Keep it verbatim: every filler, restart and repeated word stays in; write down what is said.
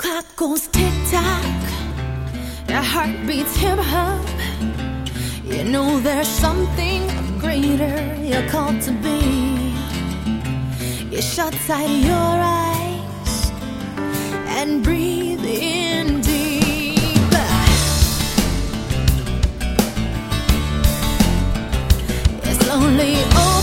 clock goes tick-tock, your heart beats hip-hop. You know there's something greater you're called to be. You shut tight your eyes and breathe in deep. It's lonely. Oh,